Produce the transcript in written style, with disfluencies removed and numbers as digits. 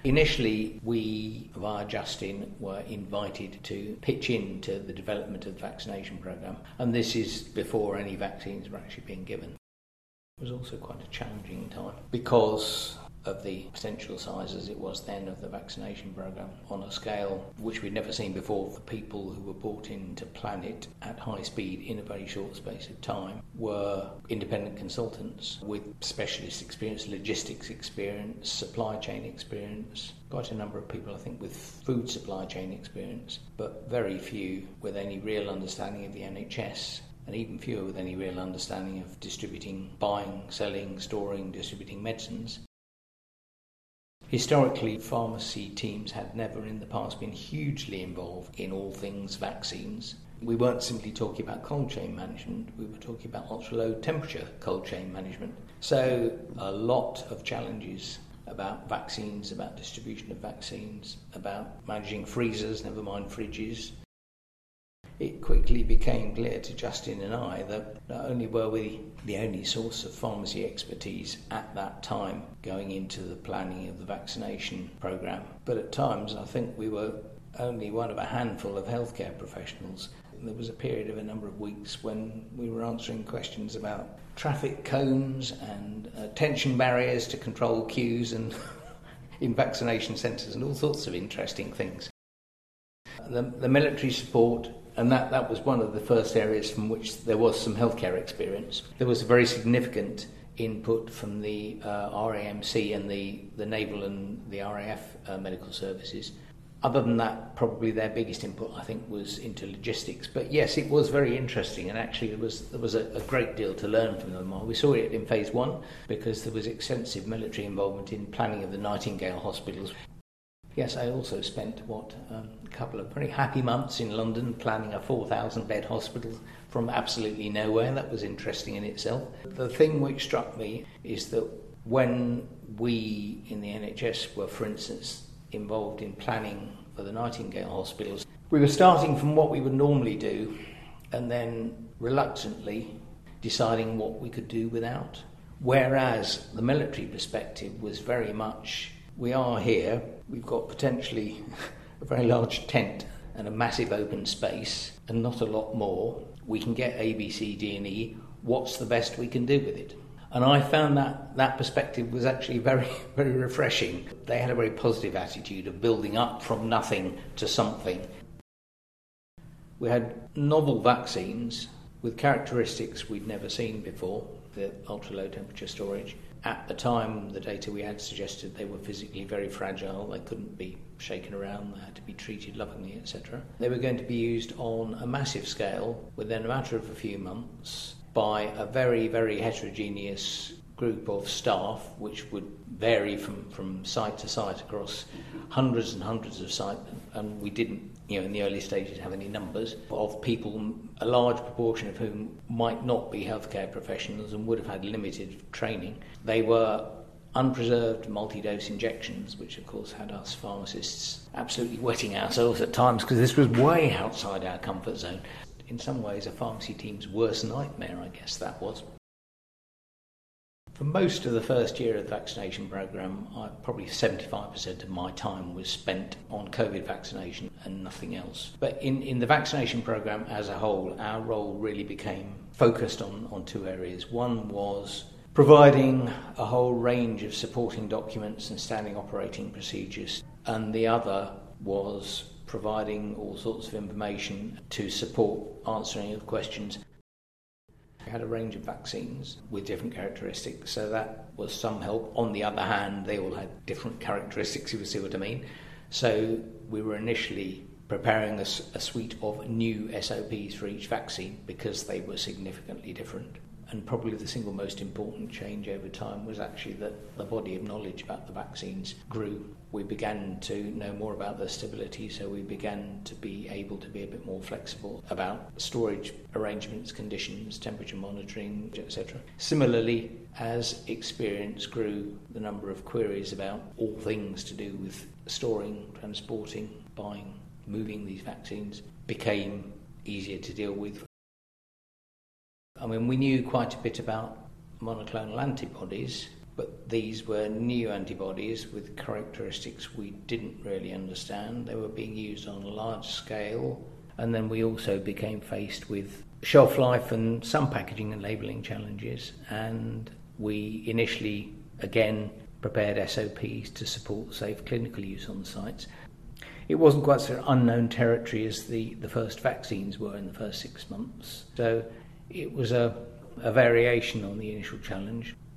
Initially, we, via Justin, were invited to pitch into the development of the vaccination programme, and this is before any vaccines were actually being given. It was also quite a challenging time because of the potential size as it was then of the vaccination programme on a scale which we'd never seen before. The people who were brought in to plan it at high speed in a very short space of time were independent consultants with specialist experience, logistics experience, supply chain experience, quite a number of people I think with food supply chain experience, but very few with any real understanding of the NHS, and even fewer with any real understanding of distributing, buying, selling, storing, distributing medicines. Historically, pharmacy teams had never in the past been hugely involved in all things vaccines. We weren't simply talking about cold chain management, we were talking about ultra-low temperature cold chain management. So a lot of challenges about vaccines, about distribution of vaccines, about managing freezers, never mind fridges. It quickly became clear to Justin and I that not only were we the only source of pharmacy expertise at that time going into the planning of the vaccination programme, but at times I think we were only one of a handful of healthcare professionals. There was a period of a number of weeks when we were answering questions about traffic cones and tension barriers to control queues and in vaccination centres and all sorts of interesting things. The military support, and that was one of the first areas from which there was some healthcare experience. There was a very significant input from the RAMC and the Naval and the RAF medical services. Other than that, probably their biggest input, I think, was into logistics. But yes, it was very interesting, and actually there was a great deal to learn from them. We saw it in Phase 1 because there was extensive military involvement in planning of the Nightingale hospitals. Yes, I also spent, a couple of very happy months in London planning a 4,000-bed hospital from absolutely nowhere. That was interesting in itself. The thing which struck me is that when we in the NHS were, for instance, involved in planning for the Nightingale hospitals, we were starting from what we would normally do and then reluctantly deciding what we could do without. Whereas the military perspective was very much, we are here, we've got potentially a very large tent and a massive open space and not a lot more. We can get A, B, C, D and E. What's the best we can do with it? And I found that perspective was actually very, very refreshing. They had a very positive attitude of building up from nothing to something. We had novel vaccines with characteristics we'd never seen before, the ultra-low temperature storage. At the time, the data we had suggested they were physically very fragile. They couldn't be shaken around, they had to be treated lovingly, etc. They were going to be used on a massive scale within a matter of a few months by a very, very heterogeneous group of staff, which would vary from site to site across hundreds and hundreds of sites. And we didn't, in the early stages have any numbers of people, a large proportion of whom might not be healthcare professionals and would have had limited training. They were unpreserved multi-dose injections, which of course had us pharmacists absolutely wetting ourselves at times because this was way outside our comfort zone. In some ways a pharmacy team's worst nightmare, I guess that was. For most of the first year of the vaccination programme, probably 75% of my time was spent on COVID vaccination and nothing else. But in the vaccination programme as a whole, our role really became focused on two areas. One was providing a whole range of supporting documents and standing operating procedures, and the other was providing all sorts of information to support answering of questions. We had a range of vaccines with different characteristics, so that was some help. On the other hand, they all had different characteristics, if you see what I mean. So we were initially preparing a suite of new SOPs for each vaccine because they were significantly different. And probably the single most important change over time was actually that the body of knowledge about the vaccines grew. We began to know more about their stability, so we began to be able to be a bit more flexible about storage arrangements, conditions, temperature monitoring, etc. Similarly, as experience grew, the number of queries about all things to do with storing, transporting, buying, moving these vaccines became easier to deal with. I mean, we knew quite a bit about monoclonal antibodies, But these were new antibodies with characteristics we didn't really understand. They were being used on a large scale. And then we also became faced with shelf life and some packaging and labelling challenges. And we initially, again, prepared SOPs to support safe clinical use on the sites. It wasn't quite so unknown territory as the first vaccines were in the first 6 months. So it was a variation on the initial challenge.